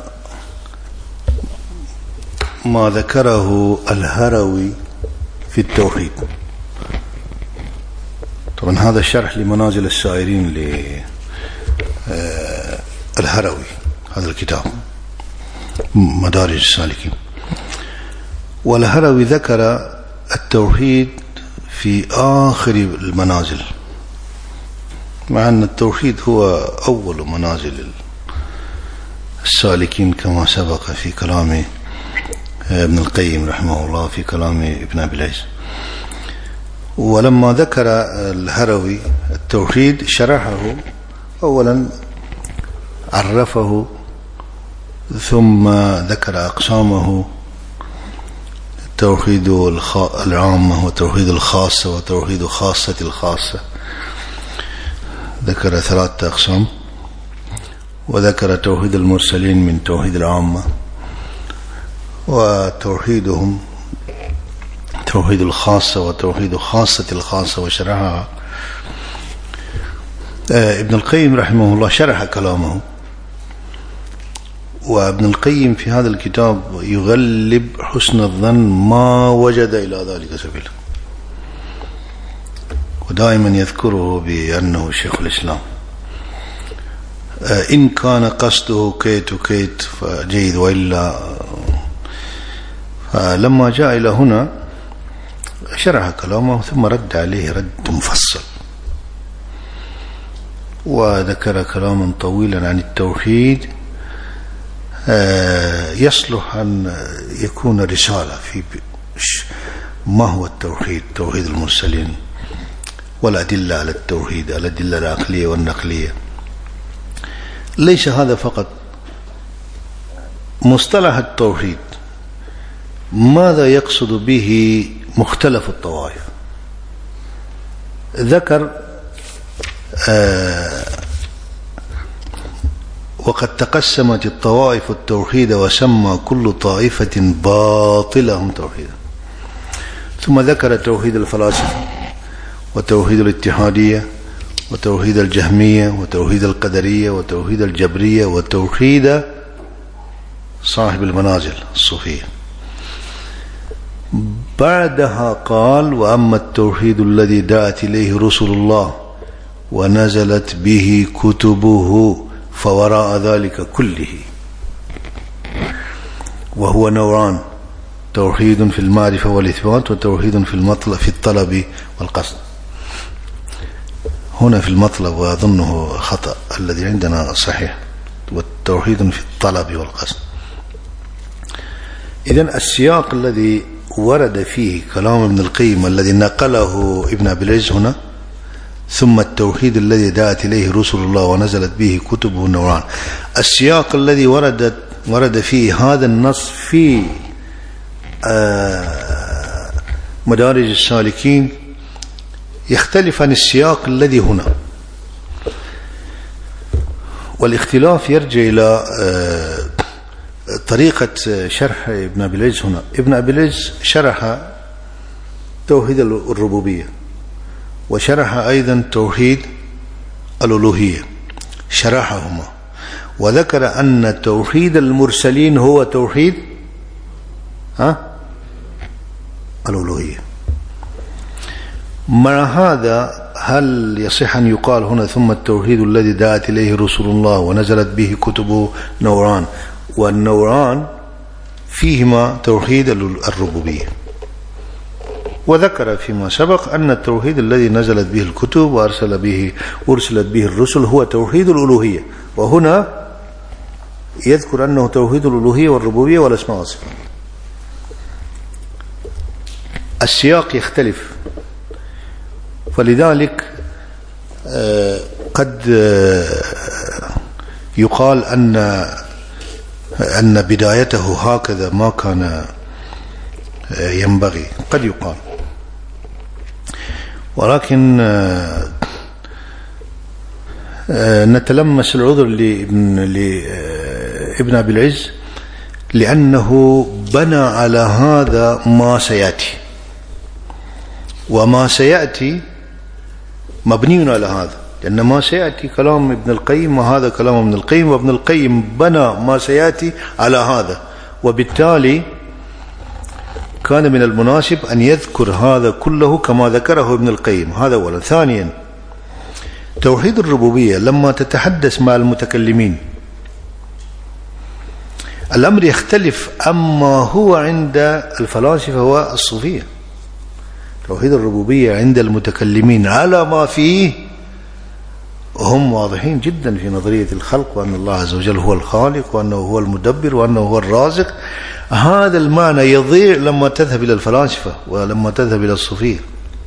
ما ذكره الهروي في التوحيد. طبعا هذا الشرح لمنازل السائرين للهروي، هذا الكتاب مدارج السالكين. والهروي ذكر التوحيد في آخر المنازل، مع أن التوحيد هو أول منازل السالكين كما سبق في كلام ابن القيم رحمه الله في كلام ابن أبي العز. ولما ذكر الهروي التوحيد شرحه، أولا عرفه ثم ذكر أقسامه: توحيد العامة وتوحيد الخاصة وتوحيد خاصة الخاصة. ذكر ثلاثة أقسام، وذكر توحيد المرسلين من توحيد العامة، وتوحيدهم توحيد الخاصة وتوحيد خاصة الخاصة وشرحها. ابن القيم رحمه الله شرح كلامه، وابن القيم في هذا الكتاب يغلب حسن الظن ما وجد إلى ذلك سبيلا، ودائما يذكره بأنه شيخ الإسلام. إن كان قصده كيت وكيت فجيد، وإلا فلما جاء إلى هنا شرح كلامه ثم رد عليه رد مفصل، وذكر كلاما طويلا عن التوحيد يصلح أن يكون رسالة في ما هو التوحيد، توحيد المرسلين، والأدلة على التوحيد، الأدلة العقلية والنقلية. ليس هذا فقط، مصطلح التوحيد ماذا يقصد به مختلف الطوائف. ذكر آه وقد تقسمت الطوائف التوحيد وسمى كل طائفة باطلهم توحيدا. ثم ذكر توحيد الفلاسفة وتوحيد الاتحادية وتوحيد الجهمية وتوحيد القدرية وتوحيد الجبرية وتوحيد صاحب المنازل الصوفية. بعدها قال وأما التوحيد الذي دعت إليه رسل الله ونزلت به كتبه فوراء ذلك كله، وهو نوعان: توحيد في المعرفة والإثبات، وتوحيد في المطلب في الطلب والقصد. هنا في المطلب وأظنه خطأ، الذي عندنا صحيح، والتوحيد في الطلب والقصد. إذن السياق الذي ورد فيه كلام ابن القيم الذي نقله ابن أبي العز هنا: ثم التوحيد الذي دعت إليه رسل الله ونزلت به كتبه نوعان. السياق الذي ورد ورد فيه هذا النص في مدارج السالكين يختلف عن السياق الذي هنا، والاختلاف يرجع إلى طريقة شرح ابن أبي العز هنا. ابن أبي العز شرح توحيد الربوبية، وشرح أيضا توحيد الألوهية، شرحهما، وذكر أن توحيد المرسلين هو توحيد ها الألوهية. مع هذا هل يصح أن يقال هنا ثم التوحيد الذي دعت إليه رسول الله ونزلت به كتبه نوعان، والنوعان فيهما توحيد الربوبية؟ وذكر فيما سبق أن التوحيد الذي نزلت به الكتب وأرسل به أرسلت به الرسل هو توحيد الألوهية، وهنا يذكر أنه توحيد الألوهية والربوبية والأسماء والصفات. السياق يختلف، فلذلك قد يقال أن أن بدايته هكذا ما كان ينبغي، قد يقال، ولكن نتلمس العذر لابن أبي العز لأنه بنى على هذا ما سيأتي، وما سيأتي مبني على هذا، لأن ما سيأتي كلام ابن القيم وهذا كلام ابن القيم، وابن القيم بنى ما سيأتي على هذا، وبالتالي كان من المناسب أن يذكر هذا كله كما ذكره ابن القيم. هذا أولا. ثانيا، توحيد الربوبية لما تتحدث مع المتكلمين الأمر يختلف أما هو عند الفلاسفة والصوفية. توحيد الربوبية عند المتكلمين على ما فيه هم واضحين جدا في نظرية الخلق، وأن الله عز وجل هو الخالق، وأنه هو المدبر، وأنه هو الرازق. هذا المعنى يضيع لما تذهب إلى الفلاسفة ولما تذهب إلى الصوفية.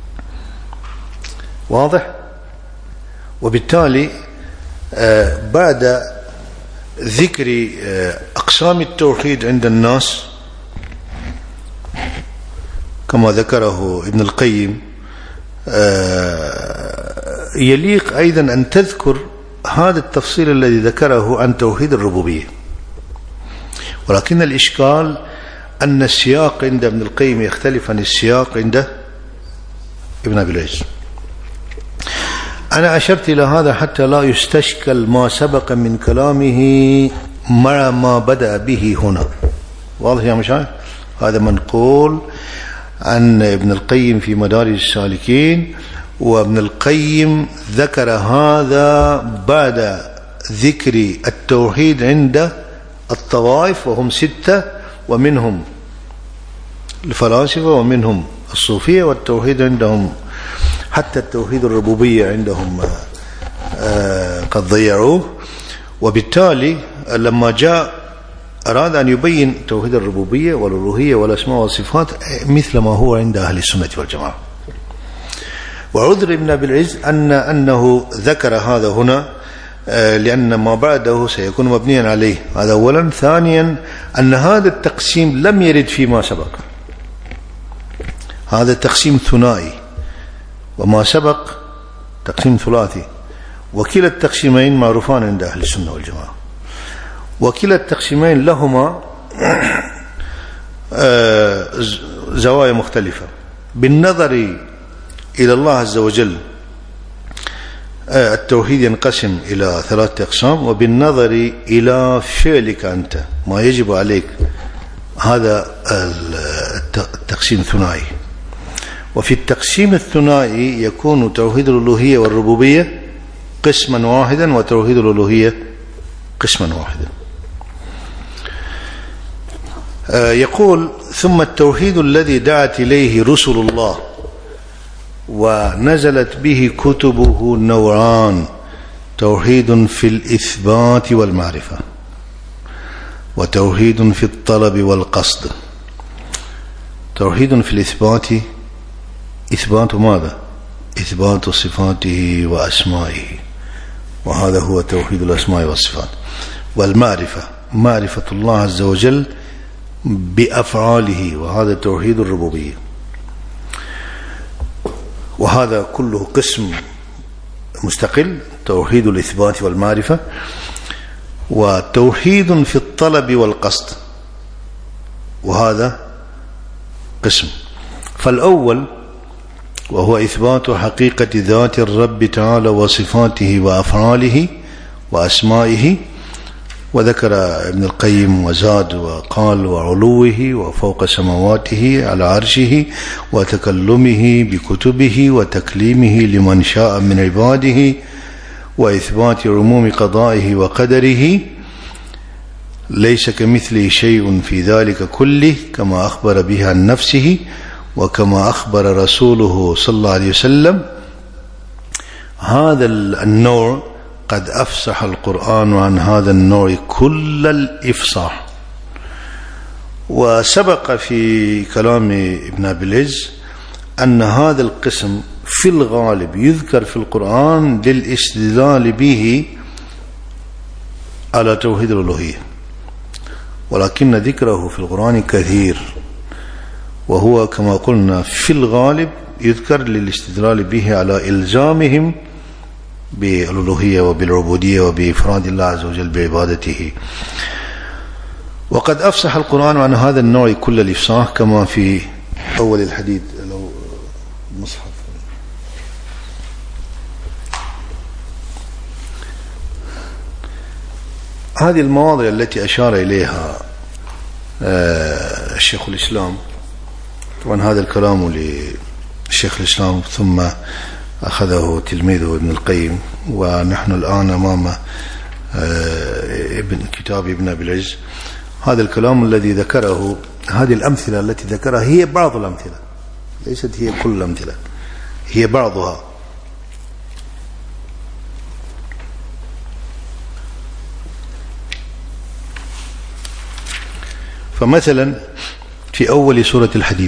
واضح؟ وبالتالي بعد ذكر أقسام التوحيد عند الناس كما ذكره ابن القيم، يليق أيضا أن تذكر هذا التفصيل الذي ذكره عن توحيد الربوبية. ولكن الإشكال أن السياق عند ابن القيم يختلف عن السياق عند ابن أبي العز. أنا أشرت إلى هذا حتى لا يستشكل ما سبق من كلامه مع ما بدأ به هنا. واضح يا مشايخ؟ هذا منقول عن ابن القيم في مدارج السالكين، وابن القيم ذكر هذا بعد ذكر التوحيد عند الطوائف، وهم ستة، ومنهم الفلاسفة ومنهم الصوفية، والتوحيد عندهم حتى التوحيد الربوبية عندهم قد ضيعوه. وبالتالي لما جاء أراد أن يبين توحيد الربوبية والألوهية والأسماء والصفات مثل ما هو عند أهل السنة والجماعة. وعذر ابن أبي العز أن أنه ذكر هذا هنا لأن ما بعده سيكون مبنيا عليه. هذا أولا. ثانيا، أن هذا التقسيم لم يرد فيما سبق، هذا تقسيم ثنائي، وما سبق تقسيم ثلاثي، وكلا التقسيمين معروفان عند أهل السنة والجماعة، وكلا التقسيمين لهما زوايا مختلفة. بالنظر إلى الله عز وجل التوحيد ينقسم إلى ثلاثة أقسام، وبالنظر إلى فعلك أنت ما يجب عليك، هذا التقسيم الثنائي. وفي التقسيم الثنائي يكون توحيد الألوهية والربوبية قسما واحدا وتوحيد الألوهية قسما واحدا. يقول: ثم التوحيد الذي دعت إليه رسل الله ونزلت به كتبه نوعان: توحيد في الإثبات والمعرفة، وتوحيد في الطلب والقصد. توحيد في الإثبات، إثبات ماذا؟ إثبات صفاته وأسمائه، وهذا هو توحيد الأسماء والصفات. والمعرفة، معرفة الله عز وجل بأفعاله، وهذا توحيد الربوبية. وهذا كله قسم مستقل: توحيد الإثبات والمعرفة. وتوحيد في الطلب والقصد، وهذا قسم. فالأول وهو إثبات حقيقة ذات الرب تعالى وصفاته وأفعاله وأسمائه. وذكر ابن القيم وزاد وقال: وعلوه وفوق سماواته على عرشه، وتكلمه بكتبه، وتكليمه لمن شاء من عباده، وإثبات عموم قضائه وقدره، ليس كمثله شيء في ذلك كله، كما أخبر به عن نفسه وكما أخبر رسوله صلى الله عليه وسلم. هذا النوع قد أفصح القرآن عن هذا النوع كل الإفصاح. وسبق في كلام ابن أبي العز أن هذا القسم في الغالب يذكر في القرآن للاستدلال به على توحيد الألوهية، ولكن ذكره في القرآن كثير، وهو كما قلنا في الغالب يذكر للاستدلال به على إلزامهم بالألوهية وبالعبودية وبإفراد الله عز وجل بعبادته. وقد أفصح القرآن عن هذا النوع كل الإفصاح، كما في أول الحديث. لو مصحف هذه المواضع التي أشار إليها الشيخ الإسلام، طبعا هذا الكلام للشيخ الإسلام ثم أخذه تلميذه ابن القيم، ونحن الآن أمام ابن كتاب ابن أبي العز. هذا الكلام الذي ذكره، هذه الأمثلة التي ذكرها هي بعض الأمثلة، ليست هي كل الأمثلة، هي بعضها. فمثلا في أول سورة الحديد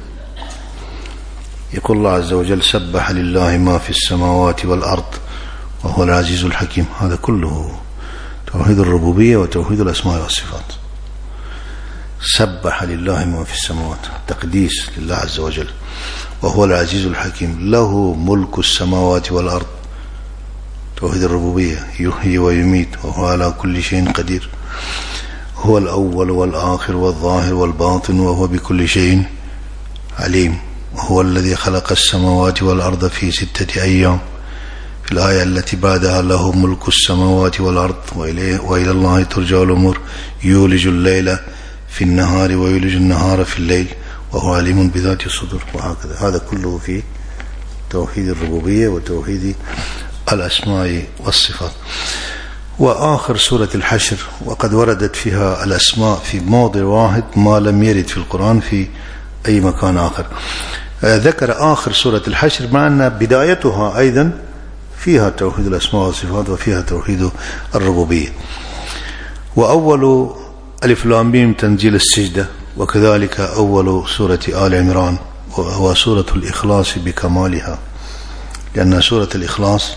يقول الله عز وجل: سبح لله ما في السماوات والأرض وهو العزيز الحكيم. هذا كله توحيد الربوبية وتوحيد الأسماء والصفات. سبح لله ما في السماوات، تقديس لله عز وجل. وهو العزيز الحكيم، له ملك السماوات والأرض، توحيد الربوبية، يحيي ويميت وهو على كل شيء قدير. هو الأول والآخر والظاهر والباطن وهو بكل شيء عليم. وهو الذي خلق السماوات والأرض في ستة أيام. في الآية التي بعدها: له ملك السماوات والأرض وإليه وإلى الله ترجع الأمور، يولج الليل في النهار ويولج النهار في الليل وهو عليم بذات الصدور. وهكذا. هذا كله في توحيد الربوبية وتوحيد الأسماء والصفات. وآخر سورة الحشر، وقد وردت فيها الأسماء في موضع واحد ما لم يرد في القرآن في أي مكان آخر. ذكر آخر سورة الحشر، مع أن بدايتها أيضا فيها توحيد الأسماء والصفات وفيها توحيد الربوبية. وأول ألف لام ميم تنزيل السجدة، وكذلك أول سورة آل عمران، وهو سورة الإخلاص بكمالها، لأن سورة الإخلاص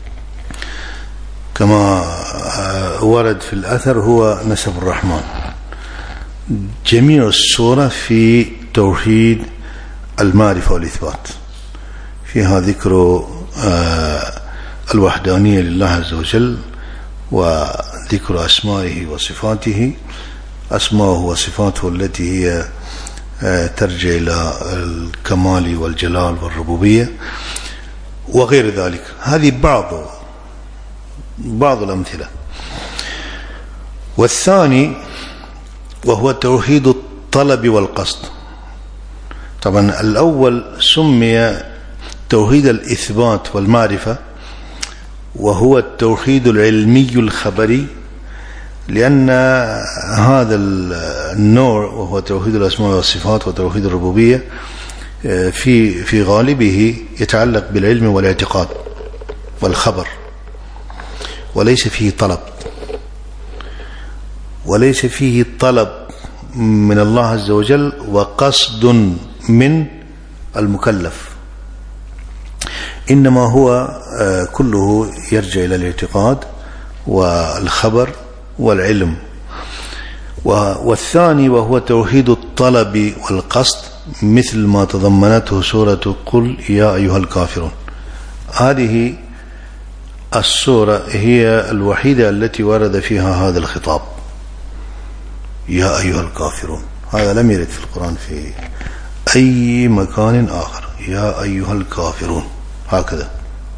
كما ورد في الأثر هو نسب الرحمن. جميع السورة في توحيد المعرفة والإثبات، فيها ذكر الوحدانية لله عز وجل وذكر أسمائه وصفاته، أسماءه وصفاته التي هي ترجع إلى الكمال والجلال والربوبية وغير ذلك. هذه بعض بعض الأمثلة. والثاني وهو توحيد الطلب والقصد، طبعا الأول سمي توحيد الإثبات والمعرفة، وهو التوحيد العلمي الخبري، لأن هذا النوع وهو توحيد الأسماء والصفات وتوحيد الربوبية في في غالبه يتعلق بالعلم والاعتقاد والخبر، وليس فيه طلب، وليس فيه طلب من الله عز وجل وقصد من المكلف، إنما هو كله يرجع إلى الاعتقاد والخبر والعلم. والثاني وهو توحيد الطلب والقصد، مثل ما تضمنته سورة قل يا أيها الكافرون. هذه السورة هي الوحيدة التي ورد فيها هذا الخطاب، يا أيها الكافرون. هذا لم يرد في القرآن في أي مكان آخر، يا أيها الكافرون هكذا.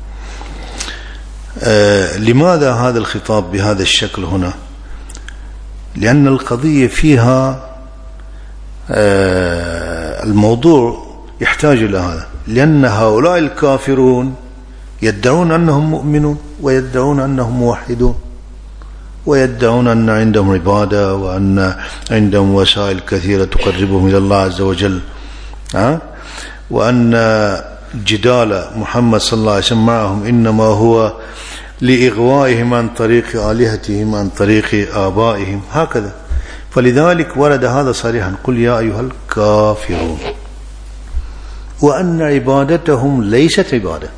آه لماذا هذا الخطاب بهذا الشكل هنا؟ لأن القضية فيها آه الموضوع يحتاج إلى هذا، لأن هؤلاء الكافرون يدعون أنهم مؤمنون، ويدعون أنهم موحدون، ويدعون أن عندهم عبادة، وأن عندهم وسائل كثيرة تقربهم إلى الله عز وجل، أه؟ وأن جدال محمد صلى الله عليه وسلم معهم إنما هو لإغوائهم عن طريق آلهتهم، عن طريق آبائهم، هكذا. فلذلك ورد هذا صريحا، قل يا أيها الكافرون، وأن عبادتهم ليست عبادة،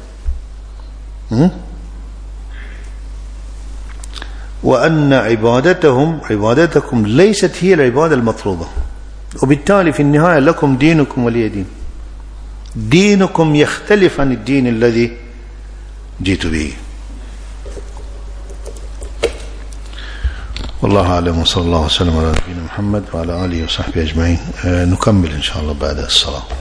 وأن عبادتهم عبادتكم ليست هي العبادة المطلوبة، وبالتالي في النهاية لكم دينكم ولي دين. دينكم يختلف عن الدين الذي جئت به. والله أعلم، وصلى الله وسلم على نبينا محمد وعلى آله وصحبه أجمعين. نكمل إن شاء الله بعد الصلاة.